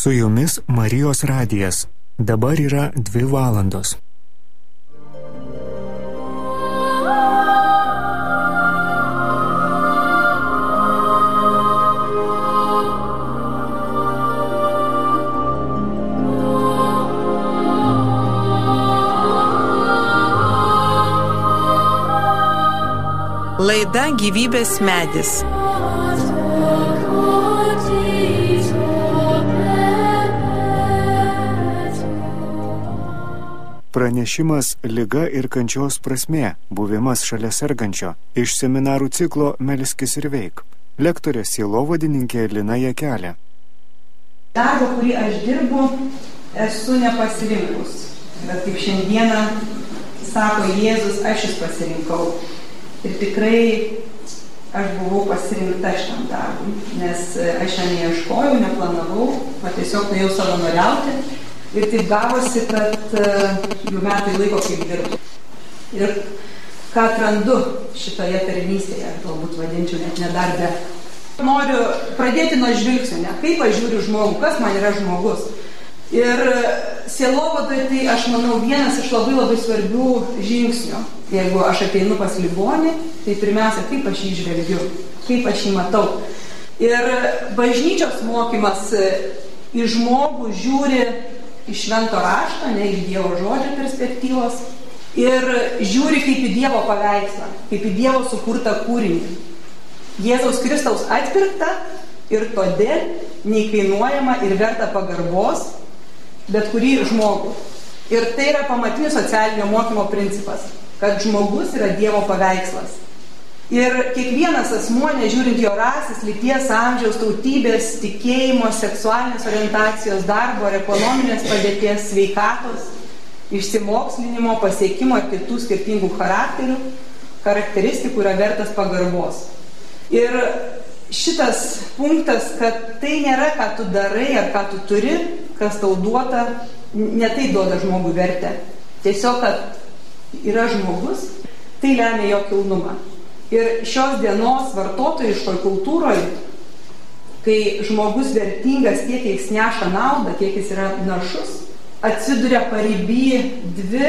Su jumis Marijos radijas. Dabar yra 2 valandos. Laida Gyvybės medis. Pranešimas Liga ir kančios prasmė, buvimas šalia sergančio, iš seminarų ciklo Melskis ir veik. Lektorė sielovadininkė Lina Jakelė. Darbo, kurį aš dirbu, esu nepasirinkus. Bet kaip šiandieną sako Jėzus, aš jis pasirinkau. Ir tikrai aš buvau pasirinkta šitam darbui, nes aš ją neieškojau, neplanavau, o tiesiog nuėjau savanoriauti. Ir taip gavosi, kad jau metai laiko kaip dirbu. Ir ką atrandu šitoje tarnystėje, galbūt vadinčiau net nedarbe. Noriu pradėti nuo žvilgsnio, ne? Kaip aš žiūriu žmogų, kas man yra žmogus. Ir sielovadoje tai, aš manau, vienas iš labai svarbių žingsnių. Jeigu aš ateinu pas ligonį, tai pirmiausia, kaip aš jį žvelgiu, kaip aš jį matau. Ir bažnyčios mokymas į žmogų žiūri iš švento rašto, ne iš Dievo žodžio perspektyvos, ir žiūri kaip į Dievo paveikslą, kaip į Dievo sukurtą kūrinį. Jėzaus Kristaus atpirkta ir todėl neįkainuojama ir verta pagarbos bet kurį žmogų. Ir tai yra pamatinis socialinio mokymo principas, kad žmogus yra Dievo paveikslas. Ir kiekvienas asmuo, nežiūrint jo rasės, lyties, amžiaus, tautybės, tikėjimo, seksualinės orientacijos, darbo ar ekonominės padėties, sveikatos, išsimokslinimo, pasiekimo ir kitų skirtingų charakteristikų yra vertas pagarbos. Ir šitas punktas, kad tai nėra, ką tu darai ar ką tu turi, kas tau duota, ne tai duoda žmogui vertę. Tiesiog, kad yra žmogus, tai lemia jo kilnumą. Ir šios dienos vartotojiškoj kultūroje, kai žmogus vertingas tiek, kiek jis neša naudą, kiek jis yra našus, atsiduria pariby 2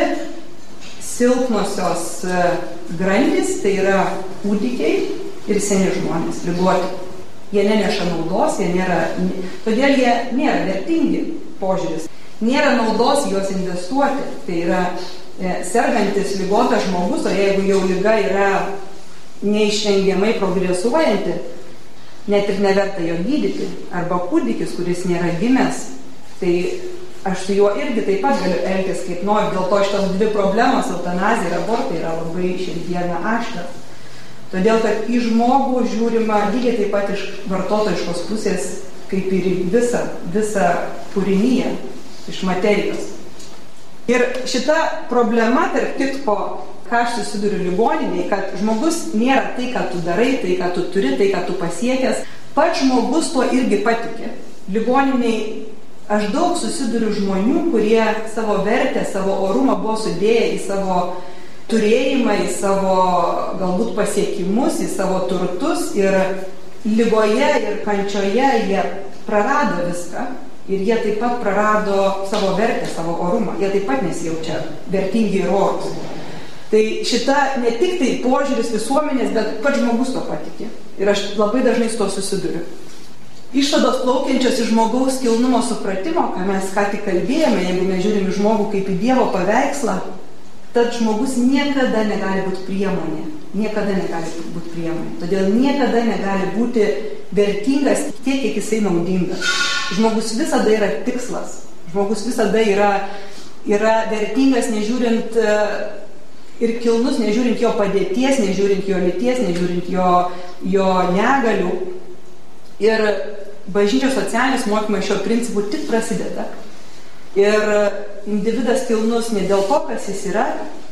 silpnosios grandys, tai yra kūdikiai ir seni žmonės, ligoti. Jie neneša naudos, todėl jie nėra vertingi požiūris. Nėra naudos juos investuoti, tai yra sergantis ligotas žmogus, o jeigu jau liga yra neišvengiamai progresuojanti, net ir neverta jo gydyti, arba kūdikis, kuris nėra gimęs, tai aš su juo irgi taip pat galiu elgtis kaip noriu. Dėl to šitos 2 problemos, eutanazija ir abortai, yra labai šiandieną aštras. Todėl, kad į žmogų žiūrima lygiai taip pat iš vartotojiškos pusės, kaip ir į visą kūrinyje, iš materijos. Ir šita problema, tarp kitko, ką aš susiduriu ligoninėje, kad žmogus nėra tai, ką tu darai, tai, ką tu turi, tai, ką tu pasiekęs. Pats žmogus tuo irgi patikė. Ligoninėje aš daug susiduriu žmonių, kurie savo vertę, savo orumą buvo sudėję į savo turėjimą, į savo galbūt pasiekimus, į savo turtus. Ir ligoje ir kančioje jie prarado viską. Ir jie taip pat prarado savo vertę, savo orumą. Jie taip pat nesijaučia vertingi ir orūs. Tai šita ne tik tai požiūris visuomenės, bet pats žmogus to patikė. Ir aš labai dažnai su to susiduriu. Išvados plaukiančios iš žmogaus kilnumo supratimo, ką mes ką tik kalbėjome, jeigu mes žiūrime žmogų kaip į Dievo paveikslą, tad žmogus niekada negali būti priemonė. Niekada negali būti priemonė. Todėl niekada negali būti vertingas tiek, kiek jisai naudingas. Žmogus visada yra tikslas. Žmogus visada yra vertingas, nežiūrint ir kilnus, nežiūrint jo padėties, nežiūrint jo lyties, nežiūrint jo negalių. Ir bažnyčios socialinis mokymas šio principų tik prasideda. Ir individas kilnus ne dėl to, kas jis yra,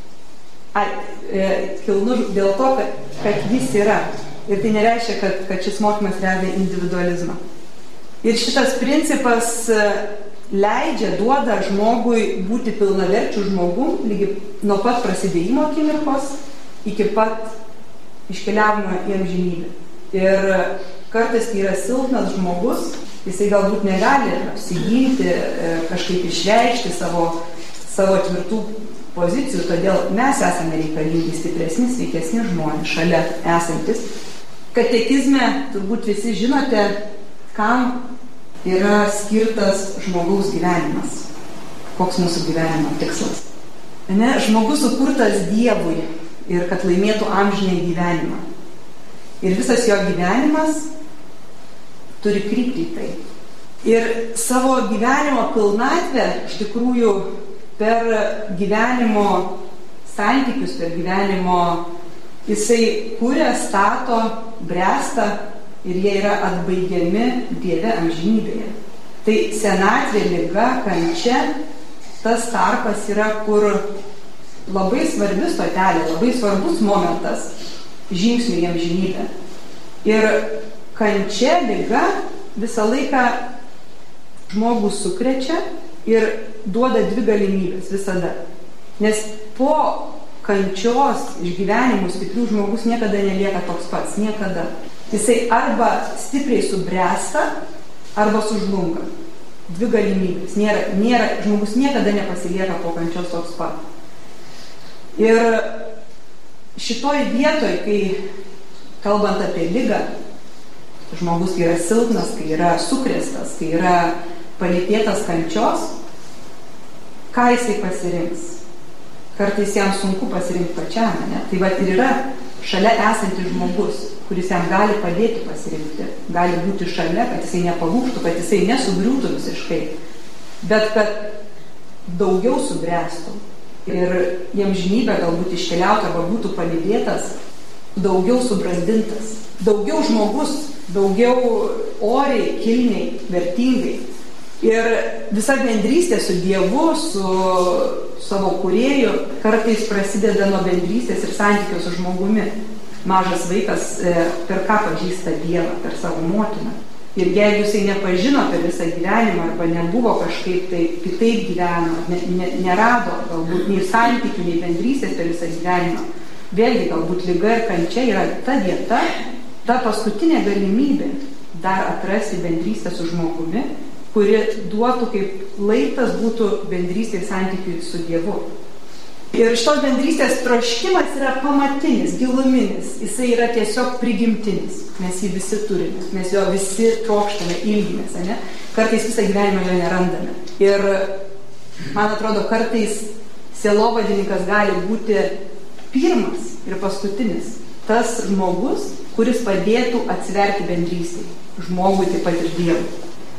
kilnus dėl to, kad jis yra. Ir tai nereiškia, kad šis mokymas remia individualizmą. Ir šitas principas duoda žmogui būti pilnaverčių žmogum, lygiai nuo pat prasidėjimo akimirkos iki pat iškeliavimo į amžinybę. Ir kartais, kai yra silpnas žmogus, Jisai galbūt negali apsiginti, kažkaip išreikšti savo tvirtų pozicijų, todėl mes esame reikalingi stipresni, sveikesni žmonės šalia esantis. Katekizme turbūt visi žinote, kam yra skirtas žmogaus gyvenimas. Koks mūsų gyvenimo tikslas. Žmogus sukurtas Dievui ir kad laimėtų amžinąjį gyvenimą. Ir visas jo gyvenimas turi kryptį į tai. Ir savo gyvenimo pilnatvę, iš tikrųjų, per gyvenimo santykius, per gyvenimo jisai kuria, stato, bręsta ir jie yra atbaigiami Dieve amžinybėje. Tai senatvė, liga, kančia, tas tarpas yra, kur labai svarbi stotelė, labai svarbus momentas žingsnių į amžinybę. Ir kančia, liga visą laiką žmogų sukrečia ir duoda dvi galimybės visada. Nes po kančios išgyvenimų stiprių žmogus niekada nelieka toks pats, niekada. Jisai arba stipriai subręsta, arba sužlunga. Dvi galimybės. Žmogus niekada nepasilieka po kančios toks pat. Ir šitoj vietoj, kai kalbant apie ligą, žmogus, kai yra silpnas, kai yra sukrėstas, kai yra palytėtas kančios, ką jisai pasirinks? Kartais jam sunku pasirinkti pačiam, ne? Tai va ir yra šalia esantis žmogus, kuris jam gali padėti pasirinkti, gali būti šalia, kad jisai nepalūžtų, kad jisai nesugriūtų visiškai, bet kad daugiau subręstų ir į amžinybę galbūt iškeliautų arba būtų palydėtas, daugiau subrandintas, daugiau žmogus, daugiau oriai, kilniai, vertingai. Ir visa bendrystė su Dievu, su savo kūrėju kartais prasideda nuo bendrystės ir santykio su žmogumi. Mažas vaikas per ką pažįsta Dievą, per savo motiną. Ir jeigu jisai nepažino per visą gyvenimą arba nebuvo kažkaip tai kitaip gyveno, nerado galbūt nei santykių, nei bendrystės per visą gyvenimą, vėlgi galbūt liga ir kančia yra ta vieta, ta paskutinė galimybė dar atrasti bendrystę su žmogumi, kuri duotų kaip laiptas būtų bendrystė ir santykiui su Dievu. Ir šitos bendrystės troškimas yra pamatinis, giluminis, jisai yra tiesiog prigimtinis. Mes jį visi turime, mes jo visi trokštame, ilgimės, ne? Kartais visą gyvenimą jo nerandame. Ir man atrodo, kartais sielovadininkas gali būti pirmas ir paskutinis. Tas žmogus, kuris padėtų atsiverti bendrystei. Žmogui taip pat ir Dievui.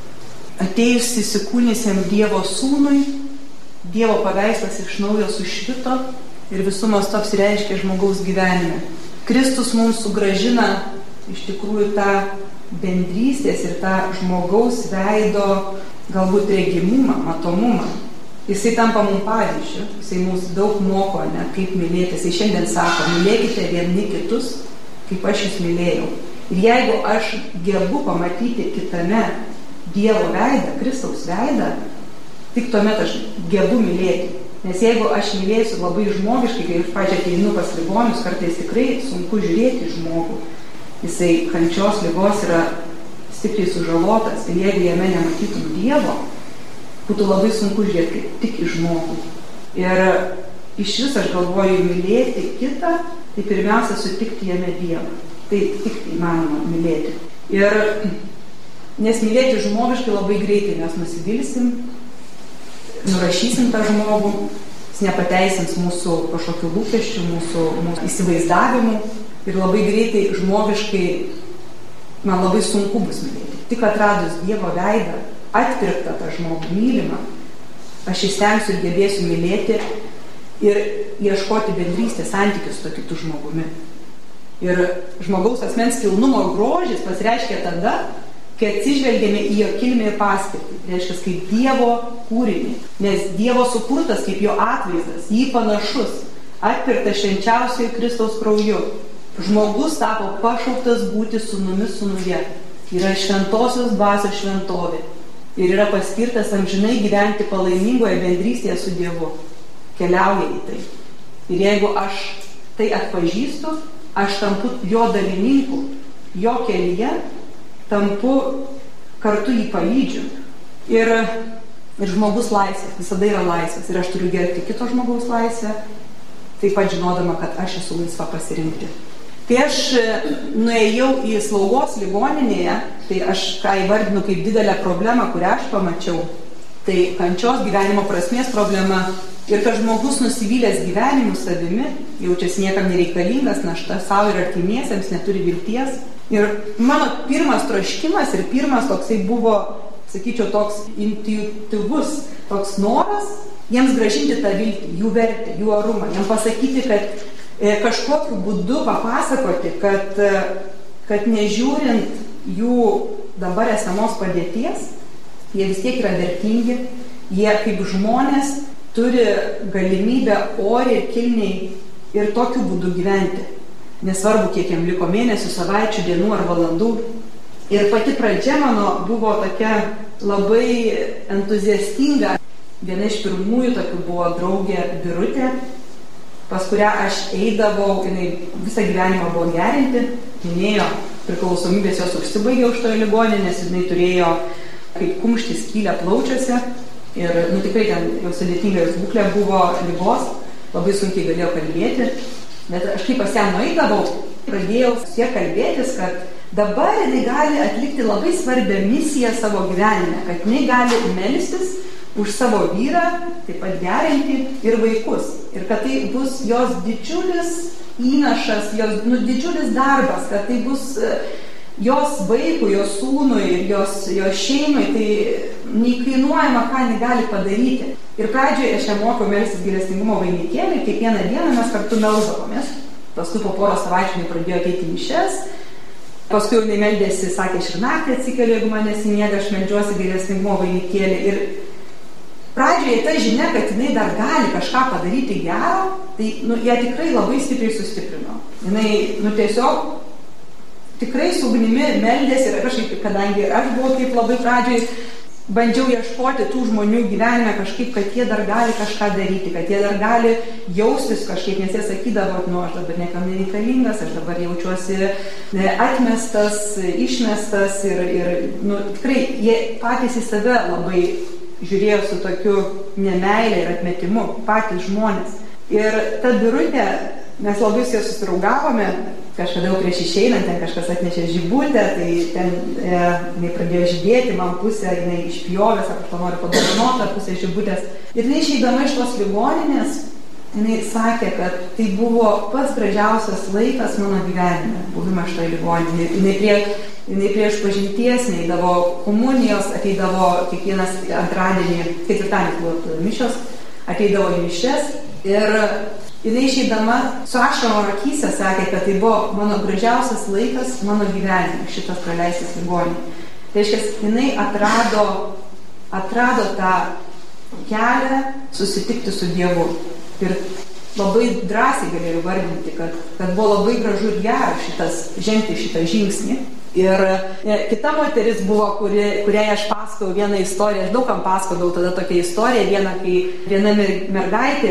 Atėjus įsikūniusiam Dievo sūnui, Dievo paveikslas iš naujo sušvito ir visumas to apsireiškia žmogaus gyvenime. Kristus mums sugrąžina iš tikrųjų tą bendrystės ir tą žmogaus veido galbūt regimumą, matomumą. Jisai tampa mums pavyzdžiu, jisai mums daug moko, ne, kaip mylėti. Jisai šiandien sako, mylėkite vieni kitus, kaip aš jūs mylėjau. Ir jeigu aš gebu pamatyti kitame Dievo veidą, Kristaus veidą, tik tuomet aš gebu mylėti. Nes jeigu aš mylėsiu labai žmogiškai, kai aš pačią ateinu pas ligonius, kartais tikrai sunku žiūrėti žmogų. Jisai kančios ligos yra stipriai sužalotas ir jeigu jame nematytum Dievo, būtų labai sunku žiūrėti tik į žmogų. Ir iš vis aš galvoju mylėti kitą, tai pirmiausia sutikti jame Dievą. Tai tik įmanoma mylėti. Ir nes mylėti žmogiškai labai greitai mes nusivilsim, nurašysim tą žmogų, jis nepateisins mūsų kažkokių lūkesčių, mūsų įsivaizdavimų ir labai greitai žmogiškai man labai sunku bus mylėti. Tik atradus Dievo veidą, atpirktą tą žmogų mylimą, aš įstengsiu ir gebėsiu mylėti ir ieškoti bendrystės santykius su kitu žmogumi. Ir žmogaus asmens kilnumo grožis pasireiškia tada, kai atsižvelgėme į jo kilmę ir paskirtį, reiškia kaip Dievo kūrinį, nes Dievo sukurtas kaip jo atvaizdas, jį panašus, atpirktas švenčiausiojo Kristaus krauju. Žmogus tapo pašauktas būti sūnumi sūnuje, yra šventosios dvasios šventovė ir yra paskirtas amžinai gyventi palaimingoje bendrystėje su Dievu. Keliauja į tai. Ir jeigu aš tai atpažįstu, aš tampu jo dalininku, jo kelyje, tampu kartu jį palydžiu. Ir žmogus laisvas, visada yra laisvas. Ir aš turiu gerbti kito žmogaus laisvę, taip pat žinodama, kad aš esu laisva pasirinkti. Kai aš nuėjau į slaugos ligoninėje, tai aš ką įvardinu kaip didelę problemą, kurią aš pamačiau, tai kančios gyvenimo prasmės problema ir kad žmogus nusivylęs gyvenimu savimi, jaučiasi niekam nereikalingas, našta savo ir artimiesiems, neturi vilties. Ir mano pirmas troškimas ir pirmas toksai buvo, sakyčiau, toks intuityvus, toks noras jiems grąžinti tą viltį, jų vertę, jų orumą, jiems pasakyti, kad kažkokiu būdu papasakoti, kad nežiūrint jų dabar esamos padėties, jie vis tiek yra vertingi, jie kaip žmonės turi galimybę oriai ir kilniai ir tokiu būdu gyventi. Nesvarbu, kiek jam liko mėnesių, savaičių, dienų ar valandų. Ir pati pradžia mano buvo tokia labai entuziastinga. Viena iš pirmųjų tokių buvo draugė Birutė, pas kurią aš eidavau, jinai visą gyvenimą buvo gerinti, minėjo priklausomybės, jos užsibaigė už toje ligoninėje, nes jinai turėjo kaip kumštį skylę plaučiuose ir tikrai ten jau sudėtinga jos būklė buvo ligos, labai sunkiai galėjo kalbėti. Bet aš kaip pas ją nueidavau, pradėjau su ja kalbėtis, kad dabar jinai gali atlikti labai svarbią misiją savo gyvenime, kad jinai gali melstis už savo vyrą, taip pat gerinti ir vaikus. Ir kad tai bus jos didžiulis įnašas, jos didžiulis darbas, kad tai bus jos vaikui, jos sūnui ir jos šeimai, tai neįkainuojama, ką jinai gali padaryti. Ir pradžioje aš ją mokiau melstis gailestingumo vainikėlį, kiekvieną dieną mes kartu melsdavomės. Paskui po porą savaičių jinai pradėjo ateiti mišias. Paskui jinai meldėsi, sakė, aš ir naktį atsikeliu, jeigu manęs nemiega, aš meldžiuosi gailestingumo vainikėlį. Ir pradžioje ta žinia, kad jinai dar gali kažką padaryti gero, tai ją tikrai labai stipriai sustiprino. Jinai tiesiog tikrai su ugnimi meldėsi ir kažkaip, kadangi aš buvau taip labai pradžioj, bandžiau ieškoti tų žmonių gyvenime kažkaip, kad jie dar gali kažką daryti, kad jie dar gali jaustis kažkaip, nes jie sakydavo, aš dabar niekam nereikalingas, aš dabar jaučiuosi atmestas, išmestas ir tikrai jie patys į save labai žiūrėjo su tokiu nemeilė ir atmetimu, patys žmonės. Ir ta Birutė, mes labai su ja susidraugavome, kažkada jau prieš išeinant, ten kažkas atnešė žibutę, tai ten jinai pradėjo žydėti, man pusę jinai išpjovė, sako, aš to noriu padovanoti, pusę žibutės. Ir jinai išeidama iš tos ligoninės, jinai sakė, kad tai buvo pats gražiausias laikas mano gyvenime, buvimas šitoje ligoninėje. Jinai prieš pažinties neįdavo komunijos, ateidavo kiekvienas antradienį, ketvirtadienį buvo mišios, ateidavo į mišias ir jinai išeidama su ašarom akyse sakė, kad tai buvo mano gražiausias laikas mano gyvenime, šitas praleistas ligoninėje. Tai reiškia, jinai atrado tą kelią susitikti su Dievu. Ir labai drąsiai galėjau vardinti, kad buvo labai gražu ir gera žengti šitą žingsnį. Ir kita moteris buvo, kuriai aš pasakojau vieną istoriją, aš daug kam pasakodavau tada tokią istoriją, kai viena mergaitė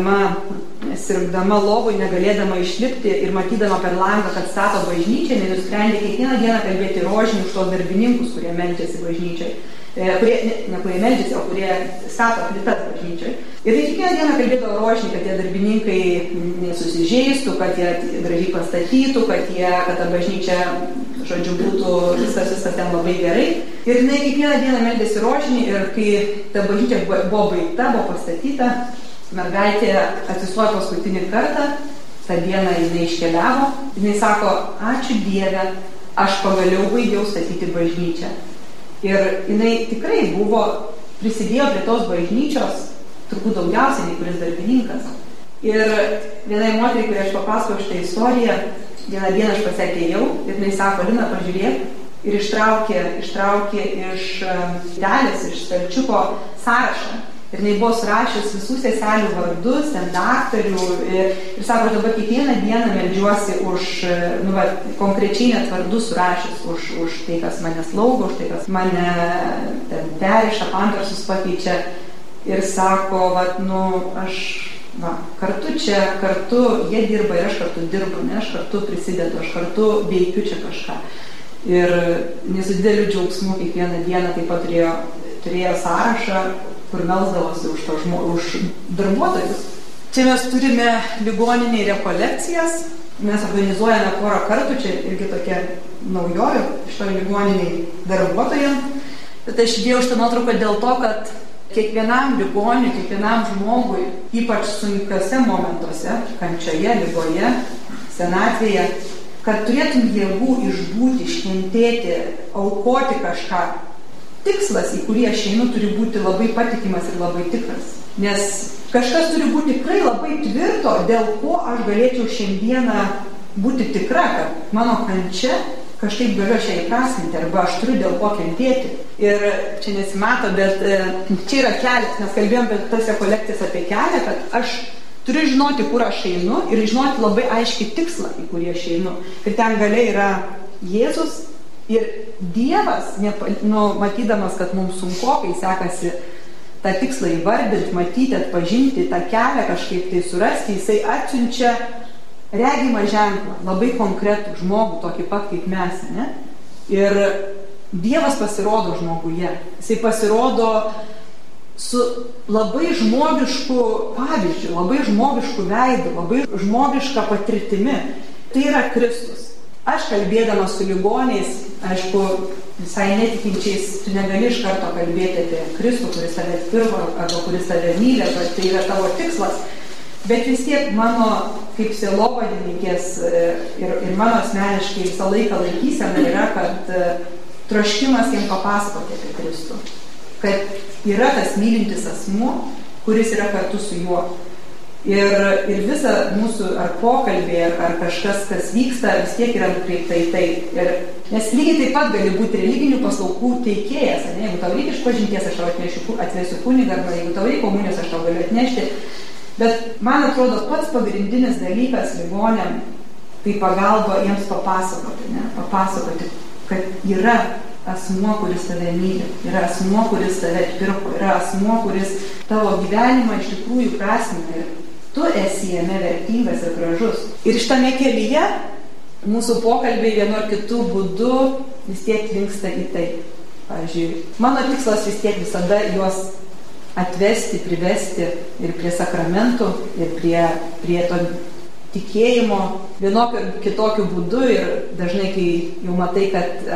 sirgdama lovui, negalėdama išlipti ir matydama per langą, kad stato bažnyčią, nusprendė kiekvieną dieną kalbėti rožinį už tos darbininkus, kurie meldžiasi bažnyčiai. Kurie meldžiasi, o kurie stato plytas bažnyčiai. Ir tai kiekvieną dieną kalbėdavo rožinį, kad tie darbininkai nesusižeistų, kad jie gražiai pastatytų, kad ta bažnyčia, žodžiu, būtų viskas ten labai gerai. Ir jinai kiekvieną dieną meldėsi rožinį ir kai ta bažnyčia buvo baigta, buvo pastatyta, mergaitė atsistojo paskutinį kartą, tą dieną jinai iškeliavo, jinai sako, ačiū Dieve, aš pagaliau baigiau statyti bažnyčią. Ir jinai tikrai prisidėjo prie tos bažnyčios, turbūt daugiausiai nei kuris darbininkas. Ir vienai moteriai, kuriai aš papasakojau šitą istoriją, vieną dieną aš pas ją atėjau ir jinai sako, Lina, pažiūrėk, ir ištraukė iš dalės, iš stalčiuko sąrašą. Ir jinai buvo surašęs visų seselių vardus, ten daktarių, ir sako, dabar kiekvieną dieną meldžiuosi už, konkrečiai net vardus surašęs už tai, kas mane slaugo, už tai, kas mane ten periša, pampersus pakeičia. Ir sako, kartu jie dirba ir aš kartu dirbu, ne, aš kartu prisidedu, aš kartu veikiu čia kažką. Ir su dideliu džiaugsmu kiekvieną dieną taip pat turėjo sąrašą, kur melsdavosi už darbuotojus. Čia mes turime ligoninėje rekolekcijas, mes organizuojame porą kartų, čia irgi tokia naujovė šito ligoniniai darbuotojams. Bet aš įdėjau šitą nuotrauką dėl to, kad kiekvienam ligoniui, kiekvienam žmogui, ypač sunkiuose momentuose, kančioje, ligoje, senatvėje, kad turėtum jėgų išbūti, iškentėti, aukoti kažką. Tikslas, į kurį aš einu, turi būti labai patikimas ir labai tikras. Nes kažkas turi būti tikrai labai tvirto, dėl ko aš galėčiau šiandieną būti tikra, kad mano kančia kažkaip galiu šią įprasminti, arba aš turiu dėl ko kentėti. Ir čia nesimato, bet čia yra kelias, mes kalbėjom apie tas rekolekcijas apie kelią, kad aš turiu žinoti, kur aš einu ir žinoti labai aiškiai tikslą, į kurį aš einu. Ir ten gale yra Jėzus ir Dievas, matydamas, kad mums sunkokai sekasi tą tikslą įvardinti, matyti, atpažinti, tą kelią kažkaip tai surasti, jisai atsiunčia regimą ženklą, labai konkretų žmogų, tokį pat kaip mes, ne? Ir Dievas pasirodo žmoguje. Jisai pasirodo su labai žmogišku pavyzdžiu, labai žmogišku veidu, labai žmogiška patirtimi. Tai yra Kristus. Aš kalbėdama su ligoniais, aišku, visai netikinčiais, tu negali iš karto kalbėti apie Kristų, kuris tave atpirko, arba kuris tave myli, bet tai yra tavo tikslas. Bet vis tiek mano kaip sielovadininkės ir mano asmeniškai visą laiką laikysena yra, kad troškimas jiems papasakoti apie Kristų. Kad yra tas mylintis asmuo, kuris yra kartu su juo. Ir visa mūsų ar pokalbė, ar kažkas, kas vyksta, vis tiek yra nukreipta į tai. Nes lygiai taip pat gali būti religinių paslaugų teikėjas. Ne? Jeigu tau reikia išpažinties, aš tau atvesiu kunigą, arba jeigu tau reikia komunijos, aš tau galiu atnešti. Bet man atrodo, pats pagrindinis dalykas ligoniam, tai pagalba jiems papasakoti, ne? Papasakoti, kad yra asmuo, kuris tave myli, yra asmuo, kuris tave atpirko, yra asmuo, kuris tavo gyvenimą iš tikrųjų prasmina ir tu esi jame vertingas ir gražus. Ir šitame kelyje mūsų pokalbiai vienu ar kitu būdu vis tiek linksta į tai. Pavyzdžiui, mano tikslas vis tiek visada juos atvesti, privesti ir prie sakramentų, ir prie to tikėjimo vienokiu ar kitokiu būdu. Ir dažnai, kai jau matai,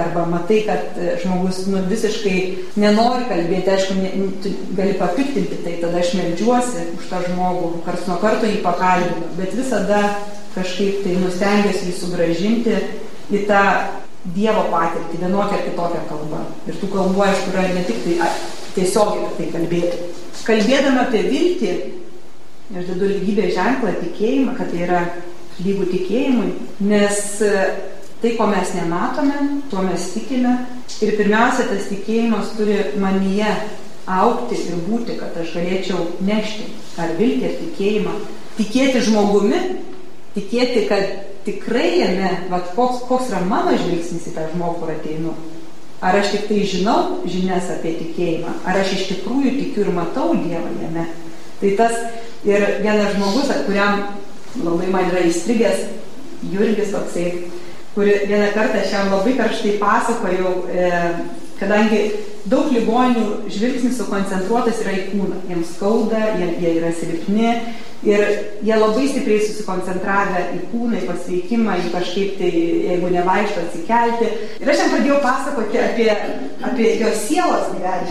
kad žmogus visiškai nenori kalbėti, aišku, tu gali papiktinti, tai tada aš meldžiuosi už tą žmogų, karts nuo karto jį pakalbinu, bet visada kažkaip tai nustengiuosi jį sugrąžinti į tą Dievo patirtį, vienokią ar kitokią kalbą. Ir tų kalbų, aišku, yra ne tik tai tiesiogiai apie tai kalbėti. Kalbėdama apie viltį, aš dedu lygybės ženklą, tikėjimą, kad tai yra lygų tikėjimui, nes tai, ko mes nematome, tuo mes tikime. Ir pirmiausia, tas tikėjimas turi manyje augti ir būti, kad aš galėčiau nešti ar viltį, ar tikėjimą. Tikėti žmogumi, tikėti, kad tikrai jame, koks yra mano žvilgsnis į tą žmogų, kur ateinu. Ar aš tik tai žinau žinias apie tikėjimą, ar aš iš tikrųjų tikiu ir matau Dievą jame. Tai tas ir vienas žmogus, kuriam labai man yra įstrigęs, Jurgis toksai, kuri vieną kartą aš jam labai karštai pasakojau, kadangi daug ligonių žvilgsnis sukoncentruotas yra į kūną. Jiems skauda, jie yra silpni ir jie labai stipriai susikoncentravę į kūną, į pasveikimą, į kažkaip tai, jeigu nevaikšto, atsikelti. Ir aš jam pradėjau pasakoti apie jo sielos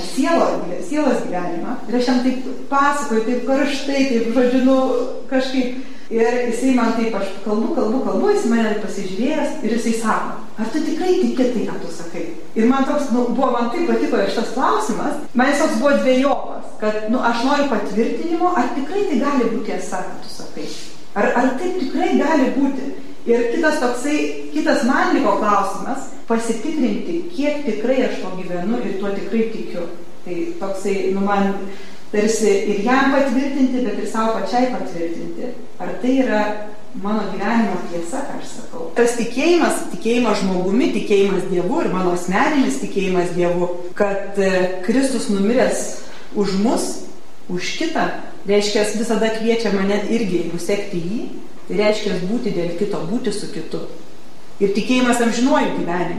gyvenimą. Ir aš jam taip pasakoju, taip karštai, taip žodžiu, kažkaip. Ir jisai man taip, aš kalbu, jis mane pasižiūrėjęs ir jisai sako, ar tu tikrai tiki tai, ką tu sakai? Ir man toks, man taip patiko šitas klausimas, man jis toks buvo dvejopas, kad, aš noriu patvirtinimo, ar tikrai tai gali būti tiesa, ką tu sakai? Ar taip tikrai gali būti? Ir kitas man liko klausimas, pasitikrinti, kiek tikrai aš to gyvenu ir tuo tikrai tikiu. Tai toksai, man tarsi ir jam patvirtinti, bet ir savo pačiai patvirtinti. Ar tai yra mano gyvenimo tiesa, ką aš sakau? Tas tikėjimas žmogumi, tikėjimas Dievu ir mano asmeninis tikėjimas Dievu, kad Kristus numiręs už mus, už kitą, reiškia, visada kviečia mane irgi, jeigu sekti jį, tai reiškia būti dėl kito, būti su kitu. Ir tikėjimas amžinuoju gyvenimu.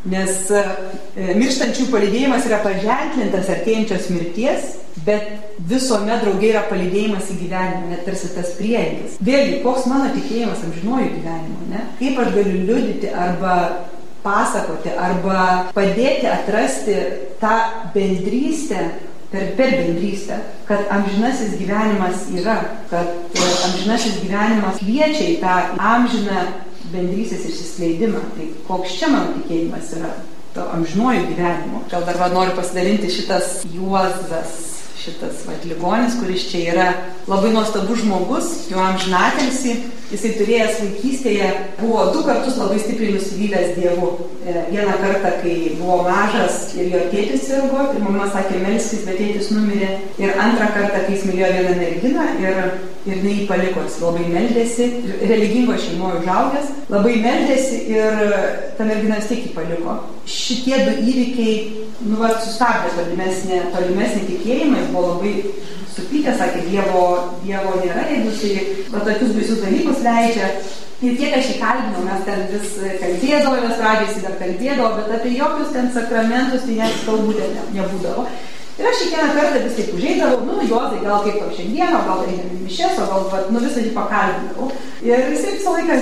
Nes mirštančių palydėjimas yra paženklintas artėjančios mirties, bet visuomet draugiai yra palydėjimas į gyvenimą, net tarsi tas prieigis. Vėlgi, koks mano tikėjimas amžinuoju gyvenimu, ne? Kaip aš galiu liudyti arba pasakoti, arba padėti atrasti tą bendrystę, per bendrystę, kad amžinasis gyvenimas yra, kad amžinasis gyvenimas kviečia į tą amžiną bendrystės išsiskleidimą. Tai koks čia mano tikėjimas yra to amžinuoju gyvenimu. Gal dar noriu pasidalinti šitas Juozas, šitas ligonis, kuris čia yra labai nuostabus žmogus, jo amžinatilsį. Jisai turėjęs vaikystėje, buvo 2 kartus labai stipriai nusivylęs Dievu. Vieną kartą, kai buvo mažas ir jo tėtis sirgo, ir mama sakė melskis, bet tėtis numirė. Ir antrą kartą, kai jis mylėjo vieną merginą ir jinai jį paliko, jis labai meldėsi, religingo šeimoje užaugęs, labai meldėsi ir ta mergina vis tiek jį paliko. Šitie 2 įvykiai sustabdė tolimesnį tikėjimą, jis buvo labai supykęs, sakė, Dievo nėra, jeigu jisai tokius baisius dalykus leidžia. Ir kiek aš jį kalbinau, mes ten vis kalbėdavomės, pradžiai dar kalbėdavo, bet apie jokius ten sakramentus tai net kalbų nebūdavo. Ir aš kiekvieną kartą vis taip užeidavau, Juozai, gal kaip to šiandieną, gal einam į mišias, o gal visą jį pakalbinau. Ir jisai visą laiką,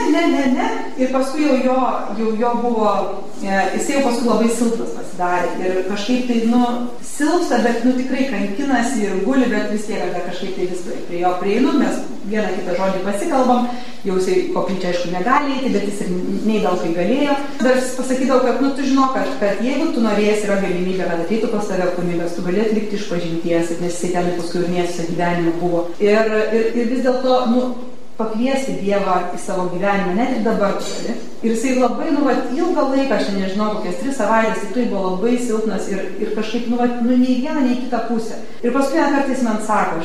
ne. Ir paskui jo buvo, jisai jau paskui labai silpnas pasidarė. Ir kažkaip tai, silpsta, bet tikrai kankinasi ir guli, bet vis tiek aš kažkaip tai vis prie jo prieinu, mes vieną kitą žodį pasikalbam, jau jisai koplyčią aišku negali eiti, bet jis ir neįdal, kai galėjo. Dar pasakydavau, kad tu žinok, kad jeigu tu norėsi, yra galimybė, kad ateitų pas tave kunigas, tu gali atlikti išpažinties, nes jisai ten paskui ir mėnesio gyvenime buvo. Ir vis dėlto, pakviesti Dievą į savo gyvenimą, net ir dabar tu gali. Ir jisai labai, ilgą laiką, aš nežinau, kokias 3 savaitės, tikrai buvo labai silpnas ir kažkaip, nei vieną, nei kitą pusę. Ir paskui kartais man sako,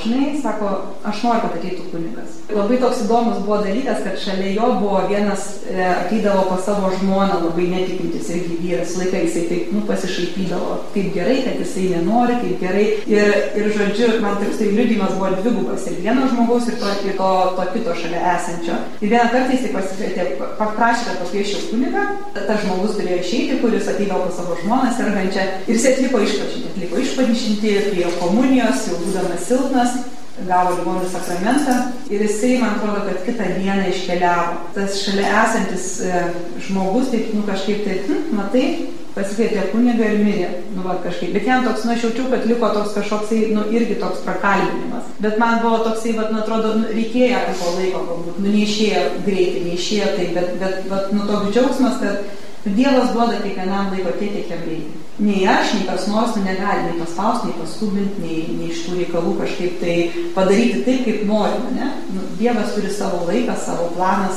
aš noriu, kad ateitų kunigas. Labai toks įdomus buvo dalykas, kad šalia jo buvo vienas, ateidavo pas savo žmoną, labai netikintis irgi vyras, laiką jisai taip, pasišaipydavo, kaip gerai, kad jisai nenori, kaip gerai. Ir žodžiu, man toksai liudijimas buvo dvigubas ir vieno žmogaus ir to kito šalia esančio. Ir vieną kartą jisai pasikvietė, paprašė, kad pakviesčiau kunigą, tas žmogus turėjo išeiti, kuris ateidavo pas savo žmoną sergančią ir jisai atliko išpažinti prie komunijos, jau būdamas silpnas, gavo ligonių sakramentą ir jisai, man atrodo, kad kitą dieną iškeliavo. Tas šalia esantis žmogus, taip, kažkaip taip, matai, pasikvietė kunigą ir mirė, kažkaip. Bet jam toks, aš jaučiu, kad liko toks kažkoksai, irgi toks prakalbinimas. Bet man buvo toksai, atrodo, reikėjo to laiko, galbūt, neišėjo greitai, neišėjo tai, bet toks džiaugsmas, kad Dievas duoda kiekvienam laiko tiek, kiek jam reikia. Nei aš, nei kas nors negali nei paspausti, nei paskubinti, nei iš tų reikalų kažkaip tai padaryti taip, kaip norime, ne? Dievas turi savo laiką, savo planą,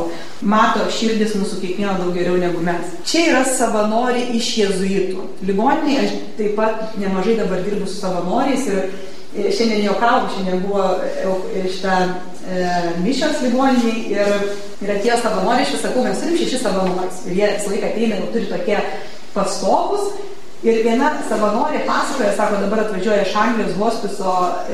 mato širdis mūsų kiekvieno daug geriau negu mes. Čia yra savanoriai iš jėzuitų. Ligoniniai, aš taip pat nemažai dabar dirbu su savanoriais ir šiandien šiandien buvo šitą mišios ligoniniai ir atėjo savanoriai, aš sakau, mes turim 6 savanorius ir jie visą laiką ateina ir turi tokie pastovus. Ir viena savanorė pasakoja, sako, dabar atvažiuoja iš Anglijos hospiso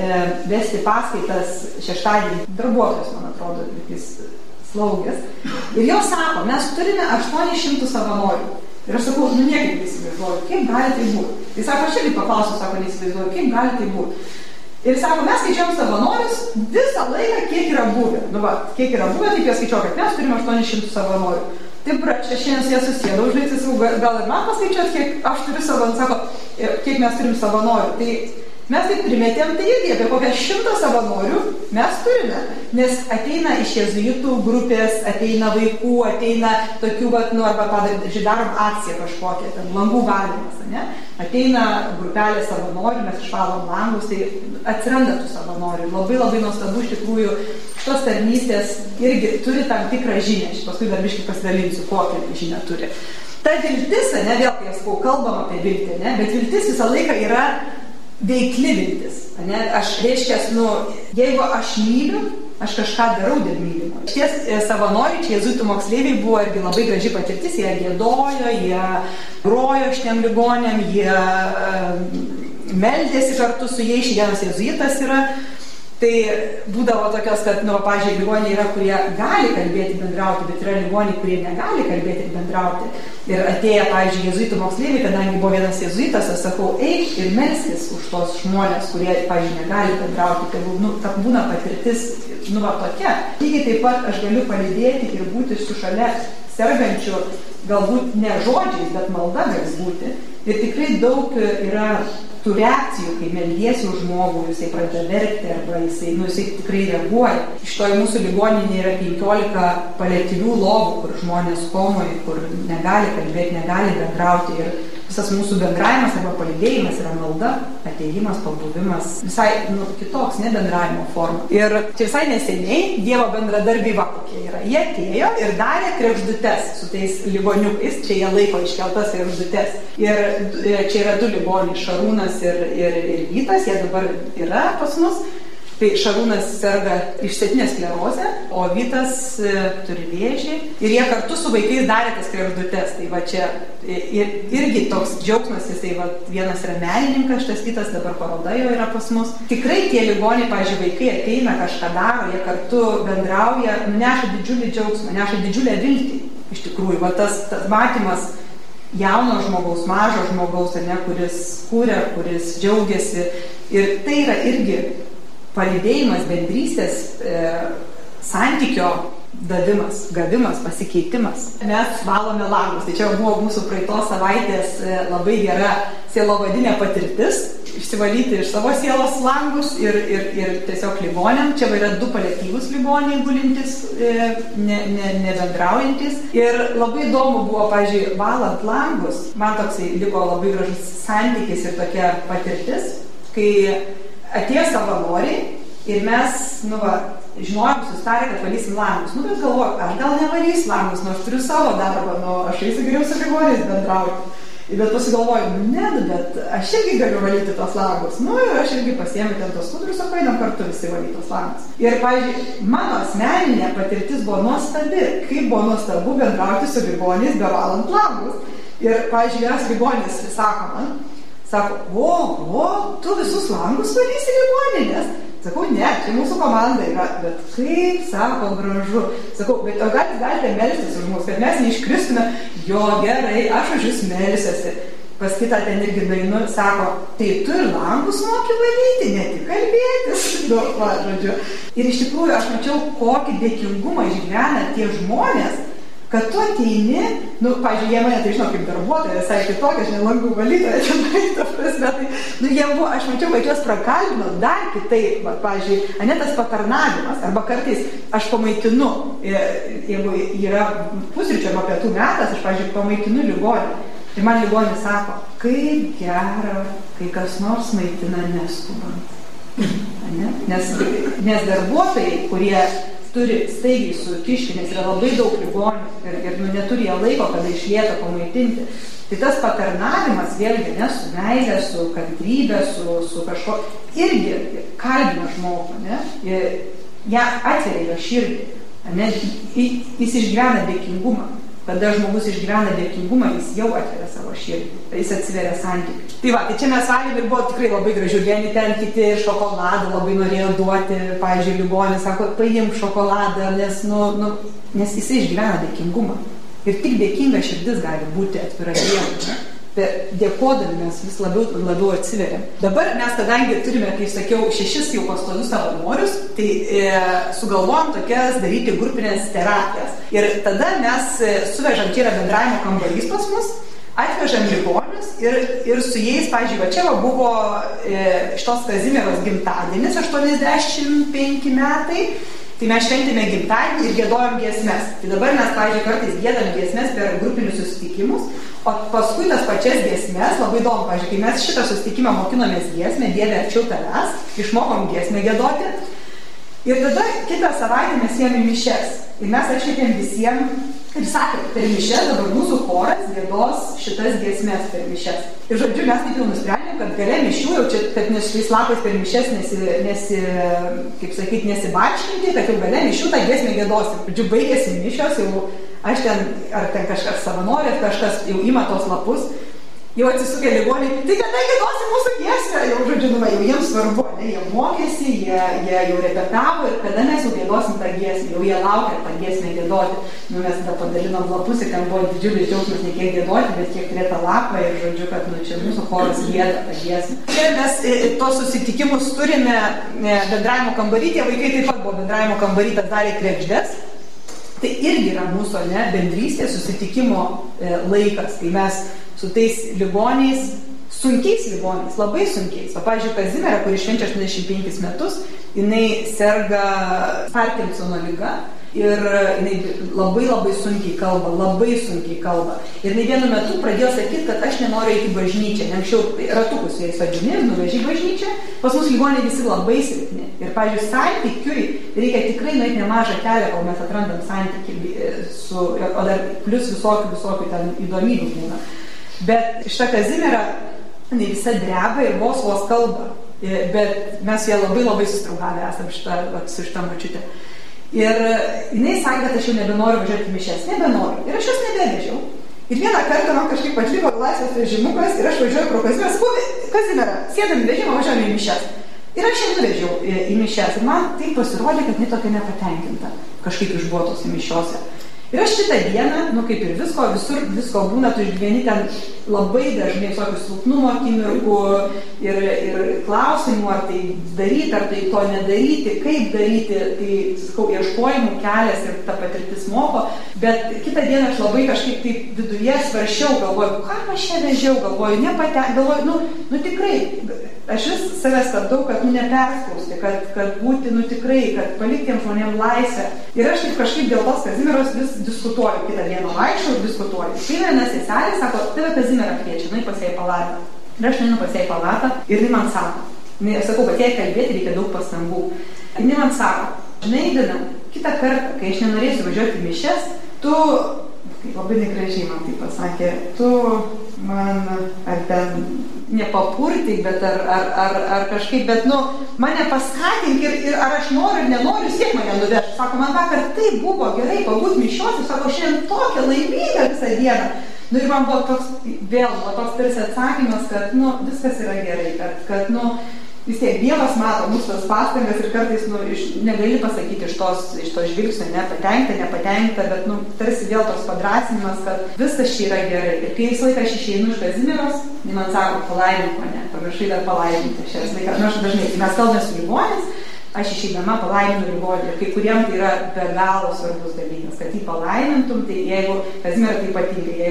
vesti paskaitas šeštadienį. Darbuotojas, man atrodo, jis slaugės. Ir jo sako, mes turime 800 savanorių. Ir aš sakau, niekaip neįsivaizduoju, kaip gali tai būti. Jis sako, aš irgi paklausiu, sako, neįsivaizduoju, kaip gali tai būti. Ir sako, mes skaičiuojam savanorius visą laiką, kiek yra buvę. Kiek yra buvę, taip jie skaičiuoja, kad mes turime 800 savanorių. Taip, aš šiandien jie susėdau, gal ir man paskaičiuot, kiek aš turiu savanorių, sako, kiek mes turim savanorių. Tai mes taip primetėm, tai irgi apie kokią 100 savanorių mes turime, nes ateina iš jėzuitų grupės, ateina vaikų, ateina tokių, arba darom akciją kažkokią, ten langų valymas, ne? Ateina grupelė savanorių, mes išvalom langus, tai atsiranda tų savanorių. Labai labai nuostabu, iš tikrųjų, šitos tarnystės irgi turi tam tikrą žinią, aš paskui dar biškai pasidalinsiu, kokią žinią turi. Ta viltis, ne, vėl kai aš kalbam apie viltį, ne, bet viltis visą laiką yra veikli viltis. Ne? Aš reiškias, jeigu aš myliu, aš kažką darau dėl mylimo. Šitie savanoriai, čia jėzuitų moksleiviai buvo irgi labai graži patirtis, jie giedojo, jie grojo šitiem ligonėm, jie meldėsi kartu su jais, vienas jėzuitas yra. Tai būdavo tokios, kad, pavyzdžiui, ligoniai yra, kurie gali kalbėti, bendrauti, bet yra ligoniai, kurie negali kalbėti ir bendrauti. Ir atėję, pavyzdžiui, jėzuitų moksleiviai, kadangi buvo vienas jėzuitas, aš sakau, eik ir melskis už tos žmonės, kurie, pavyzdžiui, negali bendrauti. Tai būna patirtis, tokia. Lygiai taip pat aš galiu palydėti ir būti su šalia sergančiu, galbūt ne žodžiais, bet malda gali būti. Ir tikrai daug yra tų reakcijų, kai meldiesi už žmogų, jisai pradeda verkti arba jisai tikrai reaguoja. Šitoje mūsų ligoninėje yra 15 paliatyvių lovų, kur žmonės komoje, kur negali kalbėti, negali bendrauti ir visas mūsų bendravimas arba palydėjimas yra malda, atėjimas, pabuvimas, visai kitoks, ne bendravimo forma. Ir čia visai neseniai Dievo bendradarbiai kokie yra. Jie atėjo ir darė kregždutes su tais ligoniukais, čia jie laiko iškeltas kregždutes. Ir čia yra 2 ligoniai, Šarūnas ir Vytas, jie dabar yra pas mus. Tai Šarūnas serga išsėtinę sklerozę, o Vytas turi vėžį. Ir jie kartu su vaikais darė tas kregždutes. Tai va čia irgi toks džiaugsmas, jisai vienas yra menininkas, šitas Vytas dabar paroda jo yra pas mus. Tikrai tie ligoniai, pavyzdžiui, vaikai ateina, kažką daro, jie kartu bendrauja, neša didžiulį džiaugsmą, neša didžiulę viltį. Iš tikrųjų, va tas matymas jauno žmogaus, mažo žmogaus, kuris kūrė, kuris džiaugiasi. Ir tai yra irgi palydėjimas, bendrystės, santykio davimas, gavimas, pasikeitimas. Mes valome langus. Tai čia buvo mūsų praeitos savaitės labai gera sielovadinė patirtis. Išsivalyti iš savo sielos langus ir tiesiog ligoniam. Čia yra 2 paliatyvūs ligoniai gulintis, nebendraujantis. Ir labai įdomu buvo, pavyzdžiui, valant langus. Man toksai liko labai gražus santykis ir tokia patirtis, kai atėjo savanoriai ir mes, žinojom, sustarė, kad valysim langus. Bet galvoju, aš gal nevalys langus, aš turiu savo darbą, aš eisiu geriau su ligoniais bendrauti. Bet pasigalvoju, bet aš irgi galiu valyti tos langus. Ir aš irgi pasiėmiau ten tos skudurus, o paėdam kartu visi valyti tos langus. Ir, pavyzdžiui, mano asmeninė patirtis buvo nuostabi, kaip buvo nuostabu bendrauti su ligoniais bevalant langus. Ir, pavyzdžiui, vienas ligonis sako man, tu visus langus valysi ligoninės. Sakau, ne, čia mūsų komanda yra, bet kaip, sako, gražu. Sakau, bet galite melstis už mus, kad mes neiškristume, jo, gerai, aš už jūs melsiuosi. Pas kitą ten irgi dainu, sako, tai tu ir langus moki valyti, ne tik kalbėtis. Ir iš tikrųjų aš mačiau, kokį dėkingumą išgyvena tie žmonės, kad tu ateini, pavyzdžiui, jie mane, tai žinau, kaip darbuotoja, visai kitokia, aš nelangų valytoja, aš mačiau, kad juos prakalbino dar kitaip, pavyzdžiui, tas patarnavimas, arba kartais aš pamaitinu, jeigu yra pusryčio arba pietų metas, aš, pavyzdžiui, pamaitinu ligonį. Ir man ligonis sako, kaip gera, kai kas nors maitina neskubant. Nes darbuotojai, kurie turi staigiai sukišti, nes yra labai daug ligonių ir neturi jie laiko, kada išlieka pamaitinti. Tai tas patarnavimas vėlgi, su meilė, su kantrybė, su kažko, irgi kalbina žmogų, ją atveria jo širdį, jis išgyvena dėkingumą. Kada žmogus išgyvena dėkingumą, jis jau atveria savo širdį, jis atsiveria santykių. Tai čia mes valgėm ir buvo tikrai labai gražių, vieni ten kiti šokoladą labai norėjo duoti, pavyzdžiui, ligonis sako, paimk šokoladą, nes jis išgyvena dėkingumą. Ir tik dėkinga širdis gali būti atvira Dievui. Dėkodami mes vis labiau atsiveriam. Dabar mes, kadangi turime, kaip sakiau, 6 jau pastovius savanorius, tai sugalvojom tokias daryti grupinės terapijas. Ir tada mes suvežam, čia yra bendravimo kambarys pas mus, atvežam ligonius ir su jais, pavyzdžiui, čia buvo šitos Kazimieros gimtadienis, 85 metai, tai mes šventėme gimtadienį ir giedojom giesmes. Tai dabar mes, pavyzdžiui, kartais giedam giesmes per grupinius susitikimus, o paskui tas pačias giesmes, labai įdomu, pavyzdžiui, kai mes šitą susitikimą mokinomės giesmę, Dieve arčiau tavęs, išmokom giesmę giedoti. Ir tada kitą savaitę mes ėjom į mišias. Ir mes atšvietėm visiems ir sakėm, per mišias dabar mūsų choras giedos šitas giesmes per mišias. Ir žodžiu, mes taip jau nusprendėm, kad gale mišių, jau čia, kad šiais lapais per mišias nesibarškinti, kad jau gale mišių tą giesmę giedosim. Žodžiu, baigėsi mišios, jau aš ten, ar ten kažkas savanorė, kažkas jau ima tos lapus. jau atsisukę ligoniai, tai kada giedosi mūsų giesmę, jau žodžiu, jau jiems svarbu, ne, jie mokėsi, jie jau repetavo ir kada mes jau giedosim tą giesmę, jau jie laukia tą giesmę giedoti. Mes tada padalinom lapusį, ten buvo didžiulis džiaugsmas ne kiek giedoti, bet kiek turėta lapą ir žodžiu, kad čia mūsų choras gieda tą giesmę. Čia mes tos susitikimus turime bendravimo kambarį, tie vaikai taip pat buvo bendravimo kambarį, bet darė kregždės. Tai irgi yra mūsų bendrystė, susitikimo laikas, kai mes su tais ligoniais, sunkiais ligoniais, labai sunkiais. Pavyzdžiui, Kazimiera, kuri švenčia 85 metus, jinai serga Parkinsono liga ir jinai labai sunkiai kalba. Ir jinai vienu metu pradėjo sakyti, kad aš nenoriu eiti į bažnyčią. Anksčiau ratukus jais vadinės, nuveži į bažnyčią, pas mus ligoniai visi labai silpni. Ir, pavyzdžiui, santykiui reikia tikrai nueiti nemažą kelią, kol mes atrandam santykį su, o dar plus visokių ten įdomybių būna. Bet šitą Kazimiera, jinai visa dreba ir vos kalba. Bet mes su ją labai susidraugavę esam su šitą močiutę. Ir jinai sakė, kad aš jau nebenoriu važiuoti į mišias. Nebenoriu. Ir aš jos nebevežiau. Ir vieną kartą man kažkaip atliko laisvės vežimukas ir aš važiuoju pro Kazimierą. Sakau, Kazimiera, sėdam į vežimą, važiuojame į mišias. Ir aš ją nuvežiau į mišias. Ir man tai pasirodė, kad jinai tokia nepatenkinta. Kažkaip išbuotos į mišiose. Ir aš šitą dieną, kaip ir visur visko būna, tu išgyveni ten labai dažnai visokių silpnumo akimirkų ir klausimų, ar tai daryti, ar tai to nedaryti, kaip daryti, tai, sakau, ieškojimų kelias ir ta patirtis moko, bet kitą dieną aš labai kažkaip taip viduje svarsčiau, galvoju, ką aš čia vežiau, galvoju, tikrai, aš vis save stabdau, kad neperspausti, kad būti, tikrai, kad palikti tiem žmonėm laisvę. Ir aš taip kažkaip dėl tos Kazimieros vis diskutuoju, kitą dieną vaikščiau ir diskutuoju. Kai viena seselė sako, tave Kazimiera kviečia, pas ją į palatą. Ir aš neinu pas ją į palatą ir jinai man sako, aš sakau, kad jai kalbėti reikia daug pastangų. Jinai man sako, žinai, Dina, kitą kartą, kai aš nenorėsiu važiuoti į mišias, tu, labai negražiai man tai pasakė, tu man ar ten nepapurtik, bet ar kažkaip, bet mane paskatink ir ar aš noriu ir nenoriu, siek mane nuveš. Sako, man vakar tai buvo gerai pabūt mišios ir sako, šiandien tokia laiminga visą dieną. Ir man buvo toks tarsi atsakymas, kad viskas yra gerai, kad vis tiek Dievas mato mūsų tas pastangas ir kartais negali pasakyti iš to žvilgsnio, nepatenkta, bet tarsi vėl toks padrasinimas, kad viskas čia yra gerai. Ir kai visą laiką aš išeinu iš Kazimieros, man sako, palaimink mane, pamiršai dar palaiminti šias laiką. Aš dažnai, mes kalbame su ligonės, aš išeidama palaiminu ligonį. Ir kai kuriem tai yra be galo svarbus dalykas, kad jį palaimintum, tai jeigu Kazimiera tai ypatingai,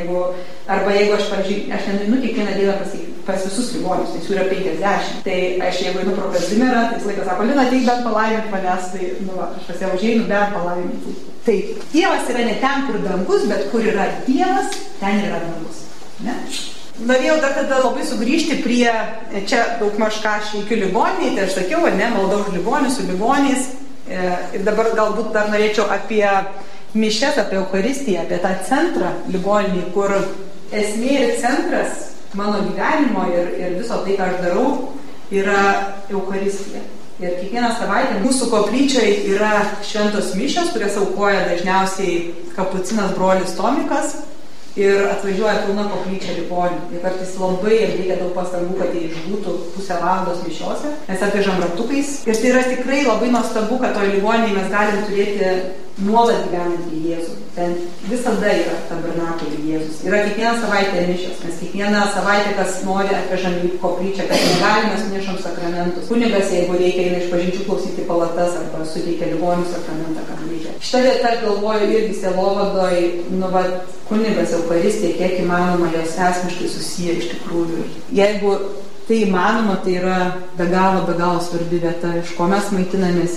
jeigu aš, pavyzdžiui, aš nenueinu kiekvieną dieną pas visus ligonius, tai jų yra 50. Tai aš jeigu einu pro Kazimierą, tai jis laikas sako, Lina, ateik bent palaiminti manęs, tai aš pas ją užeinu bent palaiminti. Tai Dievas yra ne ten, kur dangus, bet kur yra Dievas, ten yra dangus. Ne? Norėjau dar tada labai sugrįžti prie, čia daugmaž ką aš veikiu ligoniai, tai aš sakiau, malda už ligonius, su ligoniais. Ir dabar galbūt dar norėčiau apie mišias, apie Eucharistiją, apie tą centrą ligoninį, kur esmė ir centras mano gyvenimo ir viso tai, ką aš darau, yra Eucharistija. Ir kiekvieną savaitę mūsų koplyčioje yra šventos mišios, kurias aukoja dažniausiai kapucinas brolis Tomikas. Ir atvažiuoja pilna koplyčia ligonių. Ir kartais labai reikia daug pastangų, kad jie išbūtų pusę valandos mišiose. Mes atvežam ratukais. Ir tai yra tikrai labai nuostabu, kad toj ligoninėje mes galim turėti nuolat gyvenantį Jėzų. Ten visada yra tabernakulį Jėzus. Yra kiekvieną savaitę mišios. Mes kiekvieną savaitę, kas nori, atvežam į koplyčią, kad negalime, mes nešam sakramentus. Kunigas, jeigu reikia, eina iš pažinčių klausyti palatas arba suteikia ligonių sakramentą, kam reikia. Šitą vietą, aš galvoju, irgi sielovadoj, kunigas Eucharistija, kiek įmanoma, jos esmiškai susiję iš tikrųjų. Jeigu tai įmanoma, tai yra be galo svarbi vieta, iš ko mes maitinamės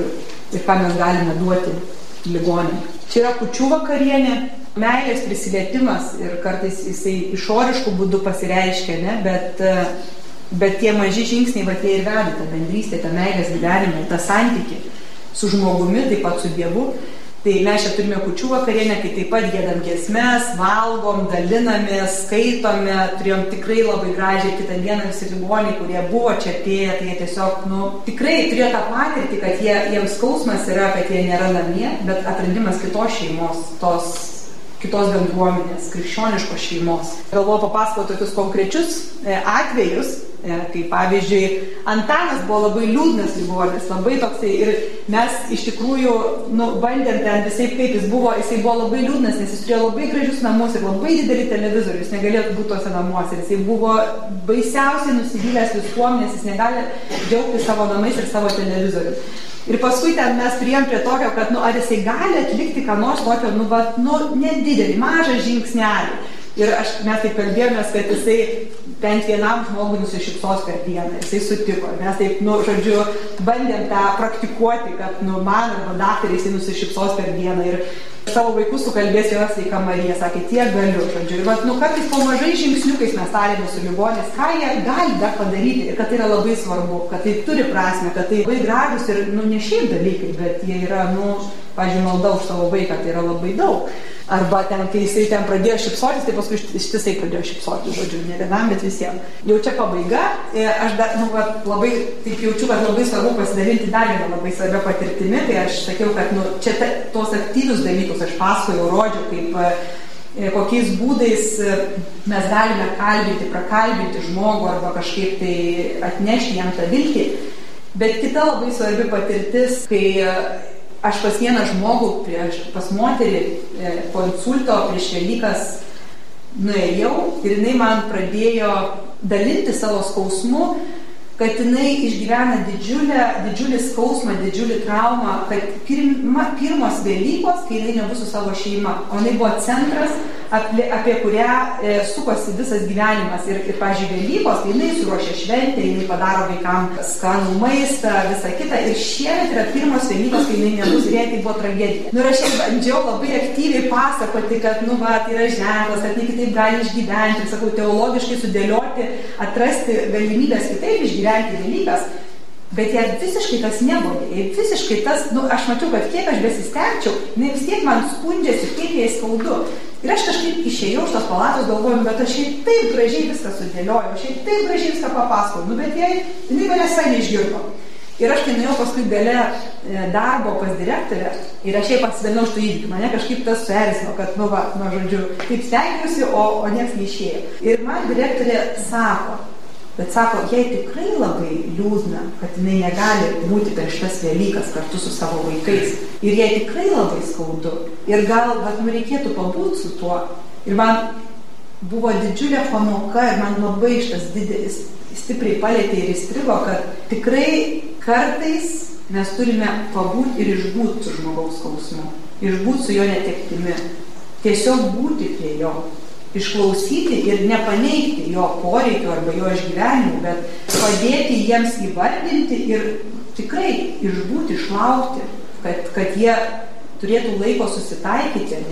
ir ką mes galime duoti ligonėm. Čia yra kūčių vakarienė, meilės prisilietimas ir kartais jisai išoriškų būdų pasireiškia, ne? Bet tie maži žingsniai, jie ir veda tą bendrystę, tą meilės gyvenimą, tą santykį su žmogumi, taip pat su Dievu. Tai mes čia turime kūčių vakarienę, kai taip pat giedam giesmes, valgom, dalinamės, skaitome, turėjom tikrai labai gražią kitą dieną visi ligoniai, kurie buvo čia atėję, tai jie tiesiog, tikrai turėjo tą patirtį, kad jiems skausmas yra, kad jie nėra namie, bet atrandimas kitos šeimos, tos kitos bendruomenės, krikščioniškos šeimos. Galvoju papasakoti tokius konkrečius atvejus, kai pavyzdžiui Antanas buvo labai liūdnas ligonis, labai toksai ir mes iš tikrųjų bandėm ten visai kaip jisai buvo labai liūdnas, nes jis turėjo labai gražius namus ir labai didelį televizorių, jis negalėtų būti tuose namuose, jisai buvo baisiausiai nusivylęs visuomenės, jis negali džiaugti savo namais ir savo televizoriu. Ir paskui ten mes priėjom prie tokio, kad ar jisai gali atlikti ką nors tokio, nedidelį, mažą žingsnelį. Ir mes taip kalbėjomės, kad jisai bent vienam žmogui nusišypsos per dieną. Jisai sutiko. Mes taip, bandėm tą praktikuoti, kad man arba daktarė jisai nusišypsos per dieną. Ir savo vaikus sukalbės jos sveika Marija, sakė, tiek galiu, žodžiu. Ir kartais po mažai žingsniukais mes tarėme su ligonės, ką jie gali dar padaryti ir kad tai yra labai svarbu, kad tai turi prasmę, kad tai labai gražus ir ne šiaip dalykai, bet jie yra, pavyzdžiui, malda už savo vaiką, tai yra labai daug. Arba ten, kai jisai ten pradėjo šypsotis, tai paskui ištisai pradėjo šypsotis, žodžiu, ne vienam, bet visiems. Jau čia pabaiga, aš dar, labai taip jaučiu, kad labai svarbu pasidalinti dar vieną labai svarbią patirtimi, tai aš sakiau, kad čia tos aktyvius dalykus aš pasakojau, rodžiau, kaip kokiais būdais mes galime prakalbinti žmogų arba kažkaip tai atnešti jam tą viltį. Bet kita labai svarbi patirtis, kai aš pas vieną žmogų, pas moterį po insulto prieš Velykas nuėjau ir jinai man pradėjo dalinti savo skausmu, kad jinai išgyvena didžiulį skausmą, didžiulį traumą, kad pirmos Velykos, kai jinai nebus su savo šeima, o jinai buvo centras, apie kurią sukosi visas gyvenimas. Ir pavyzdžiui, Velykos, kai jinai suruošia šventę, jinai padaro vaikams skanų maistą, visą kitą. Ir šiemet yra pirmos Velykos, kai jinai nebus, ir jai tai buvo tragedija. Ir aš bandžiau labai aktyviai pasakoti, kad, tai yra ženklas, kad kitaip gali išgyventi, sakau, teologiškai sudėlioti, atrasti galimybės kitaip išgyventi Velykas. Bet jie visiškai tas nebodė, visiškai tas, aš mačiau, kad kiek aš besistengčiau, vis tiek man skundžiasi, kiek jai skaudu. Ir aš kažkaip išėjau iš tos palatos, galvojom, bet aš jai taip gražiai viską sudėliojau, aš jai taip gražiai viską papasakojau, bet jinai mane visai neišgirdo. Ir aš kai nuėjau paskui gale darbo pas direktorę ir aš jai pasidalinau šitą įvykį, mane kažkaip tas suerzino, kad, žodžiu, taip stengiausi, o nieks neišėjo. Ir man direktorė sako, jai tikrai labai liūdna, kad jinai negali būti per šitas Velykas kartu su savo vaikais. Ir jai tikrai labai skaudu. Ir gal reikėtų pabūti su tuo. Ir man buvo didžiulė pamoka ir man labai šitas didelis stipriai palėtė ir įstrigo, kad tikrai kartais mes turime pabūti ir išbūti su žmogaus skausmu. Išbūti su jo netektimi. Tiesiog būti prie jo. Išklausyti ir nepaneigti jo poreikių arba jo išgyvenimų, bet padėti jiems įvardinti ir tikrai išbūti, išlaukti, kad jie turėtų laiko susitaikyti,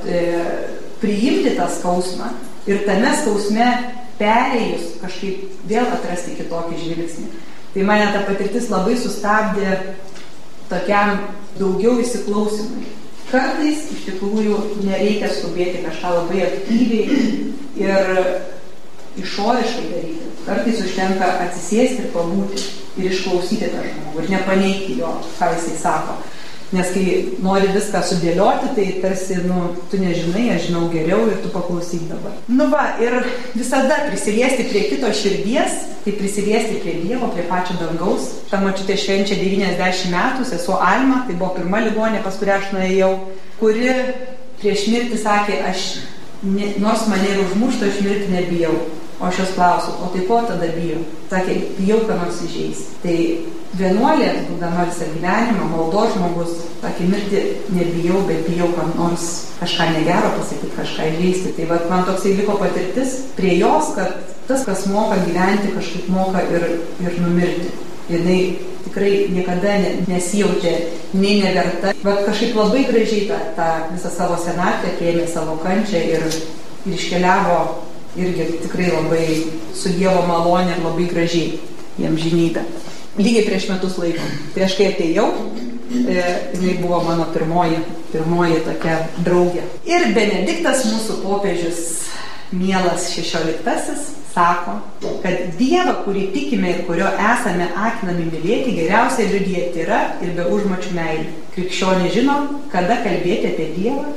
priimti tą skausmą ir tame skausme perėjus kažkaip vėl atrasti kitokį žvilgsnį. Tai mane ta patirtis labai sustabdė tokiam daugiau įsiklausimui. Kartais iš tikrųjų nereikia skubėti kažką labai aktyviai ir išoriškai daryti. Kartais užtenka atsisėsti ir pabūti ir išklausyti tą žmogų ir nepaneigti jo, ką jisai sako. Nes kai nori viską sudėlioti, tai tarsi, tu nežinai, aš žinau geriau ir tu paklausyk dabar. Ir visada prisiliesti prie kito širdies, tai prisiliesti prie Dievo, prie pačio dangaus. Ta močiutė švenčia 90 metų, sesuo Alma, tai buvo pirma ligonė, pas kurią aš nuėjau, kuri prieš mirtį sakė, nors mane ir užmuštų, aš mirti nebijau. O aš jos klausiu, o tai ko tada bijau? Sakė, bijau, ką nors įžeisti. Tai vienuolė, būdama visą gyvenimą, maldos žmogus, sakė, mirti nebijau, bet bijau, ką nors kažką negero pasakyti, kažką įžeisti. Tai man toksai liko patirtis prie jos, kad tas, kas moka gyventi, kažkaip moka ir numirti. Ir jinai tikrai niekada nesijautė nei neverta. Bet kažkaip labai gražiai tą visą savo senatvę priėmė savo kančią ir iškeliavo irgi tikrai labai su Dievo malonė ir labai gražiai į amžinybę. Lygiai prieš metus laiko. Tai aš kai atėjau, jinai buvo mano pirmoji tokia draugė. Ir Benediktas, mūsų popiežius mielas 16, sako, kad Dievą, kurį tikime ir kurio esame akinami mylėti, geriausiai liudija tyra ir be užmačių meilė. Krikščionė žino, kada kalbėti apie Dievą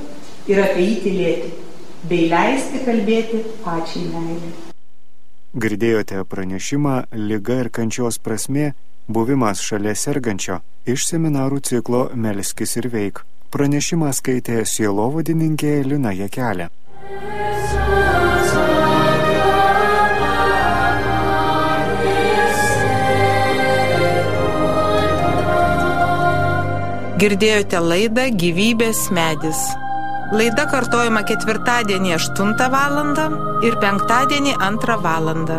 ir apie jį tylėti, bei leisti kalbėti pačiai meilė. Girdėjote pranešimą Liga ir kančios prasmė – buvimas šalia sergančio iš seminarų ciklo Melskis ir veik. Pranešimą skaitė sielovadininkė Lina Jakelė. Girdėjote laidą Gyvybės medis. Laida kartojama ketvirtadienį 8 valandą ir penktadienį 2 valandą.